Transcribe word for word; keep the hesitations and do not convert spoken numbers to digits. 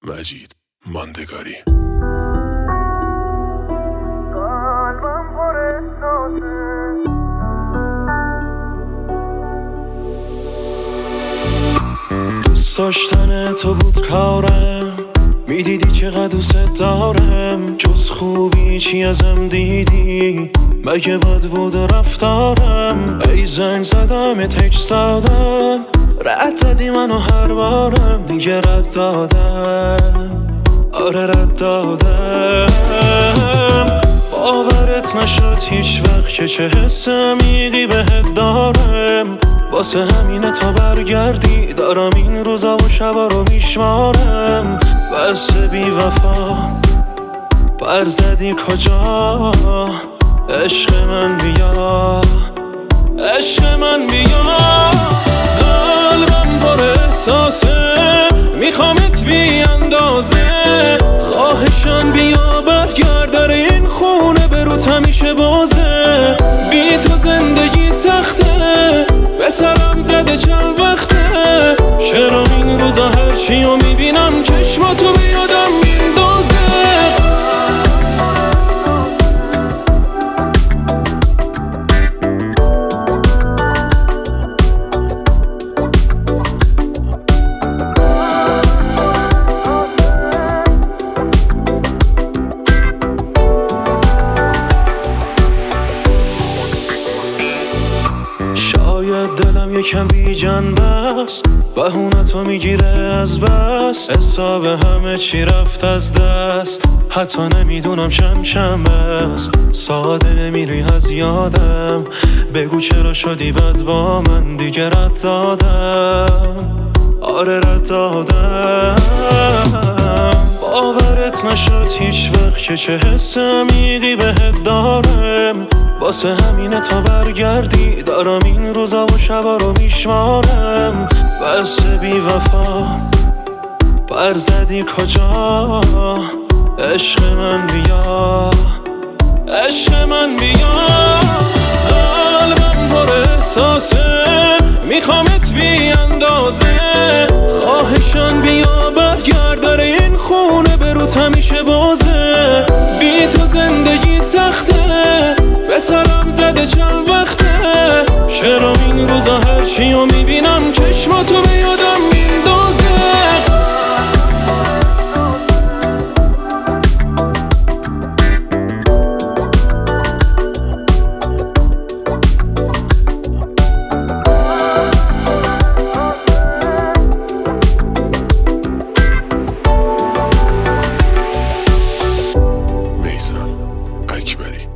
مجید ماندگاری. دوست داشتن تو بود کارم، میدیدی چقدر دوست دارم، جز خوبی چی ازم دیدی؟ مگه بد بود رفتارم؟ ای زنگ زدم ات تکست دادم، رد دادی منو هر بارم، دیگه رد دادم، آره رد دادم. باورت نشد هیچ وقت که چه حس عمیقی بهت دارم، واسه همینه تا برگردی دارم این روزا و شبا رو میشمارم. بس بی وفا پر زدی کجا؟ عشق من بیا، عشق من بیا. قلبم پر احساسه، میخوامت بی اندازه، خواهشان بیا برگرد، داره این خونه بروت همیشه بازه. بی تو زندگی سخته، به سرم زده چند وقته، چرا این روزا هرچی رو میبینم چشماتو بیادم میندازه. شاید دلم یکم بی جنبه است، بهونتو میگیره از بس، حساب همه چی رفت از دست، حتی نمیدونم چند شنبه است. ساده نمیری از یادم، بگو چرا شدی بد با من، دیگه رد دادم، آره رد دادم. باورت نشد هیچ وقت که چه حس عمیقی بهت دارم، واسه همینه تا برگردی دارم این روزا و شبا رو میشمارم. بس بی وفا پر زدی کجا؟ عشق من بیا، عشق من بیا. قلبم پر احساسه، میخوامت بی اندازه، خواهشان بیا برگرد، داره این خونه بروت همیشه بازه. بی تو زندگی سخته، به سرم زده چند وقته، چرا این روزا هرچی رو میبینم چشماتو بیادم میندازه. میثم اکبری.